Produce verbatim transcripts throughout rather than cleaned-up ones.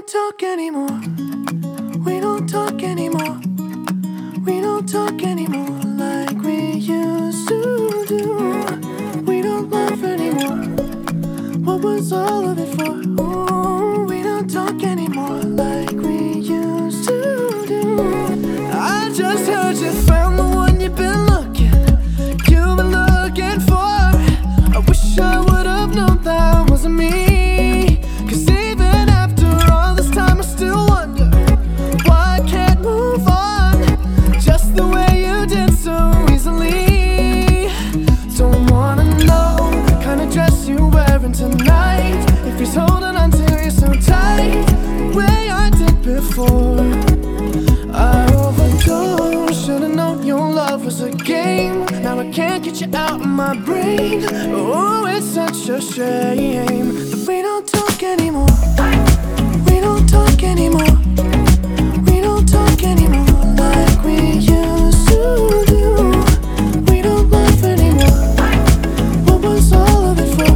don't talk anymore. We don't talk anymore. We don't talk anymore like we used to do. We don't laugh anymore. What was all of it for? Ooh, we don't talk anymore like we used to do. I just heard you found the one you've been looking, you've been looking for. I wish I would have known that wasn't me. Tonight, if he's holding on to you so tight, the way I did before. I overdosed, should've known your love was a game. Now I can't get you out of my brain. Oh, it's such a shame that we don't talk anymore. We don't talk anymore. We don't talk anymore like we used to do. We don't laugh anymore. What was all of it for?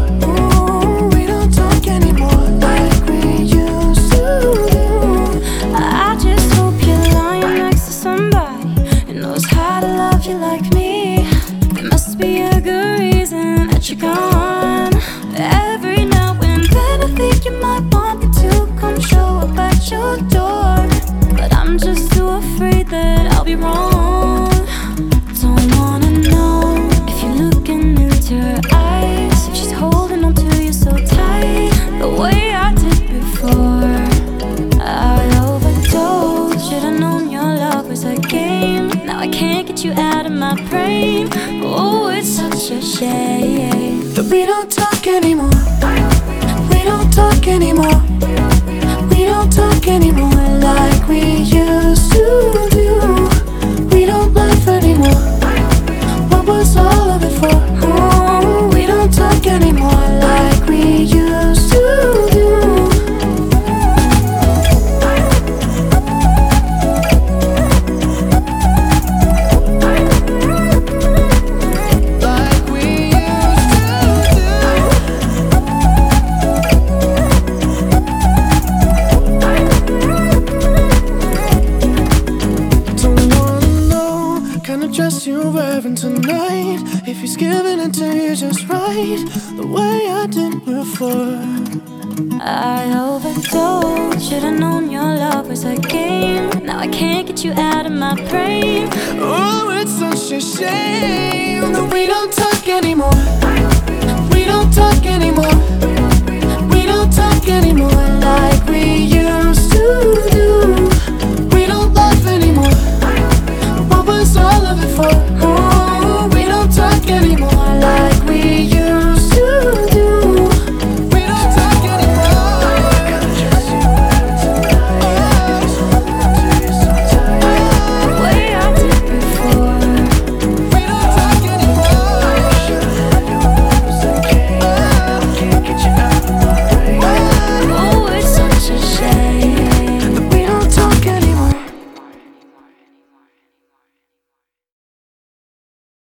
Like me, there must be a good reason that you're gone. Every now and then I think you might want me to come show up at your door, but I'm just too afraid that I'll be wrong. Don't wanna know if you're looking into her eyes, if she's holding on to you so tight, the way I did before. I overdosed, should've known your love was a game. Now I can't get you out of my brain. Oh, it's such a shame that we don't talk anymore. We don't talk anymore. We don't talk anymore like we used to do. We don't laugh anymore. What was all of it for? Oh, we don't talk anymore like we used to do. Dress you're wearing tonight, if he's giving it to you just right, the way I did before. I overdosed, should've known your love was a game. Now I can't get you out of my brain. Oh, it's such a shame that we don't talk anymore. We don't talk anymore. We don't talk anymore like